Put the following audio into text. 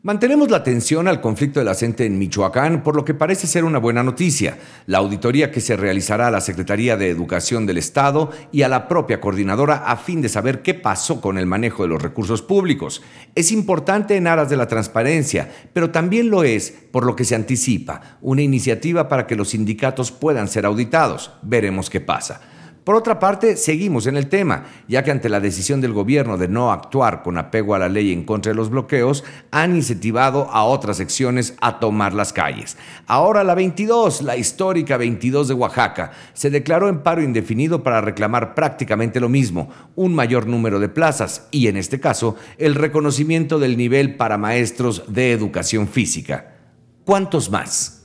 Mantenemos la atención al conflicto de la CENTE en Michoacán, por lo que parece ser una buena noticia. La auditoría que se realizará a la Secretaría de Educación del Estado y a la propia coordinadora a fin de saber qué pasó con el manejo de los recursos públicos. Es importante en aras de la transparencia, pero también lo es por lo que se anticipa, una iniciativa para que los sindicatos puedan ser auditados. Veremos qué pasa. Por otra parte, seguimos en el tema, ya que ante la decisión del gobierno de no actuar con apego a la ley en contra de los bloqueos, han incentivado a otras secciones a tomar las calles. Ahora la 22, la histórica 22 de Oaxaca, se declaró en paro indefinido para reclamar prácticamente lo mismo, un mayor número de plazas y, en este caso, el reconocimiento del nivel para maestros de educación física. ¿Cuántos más?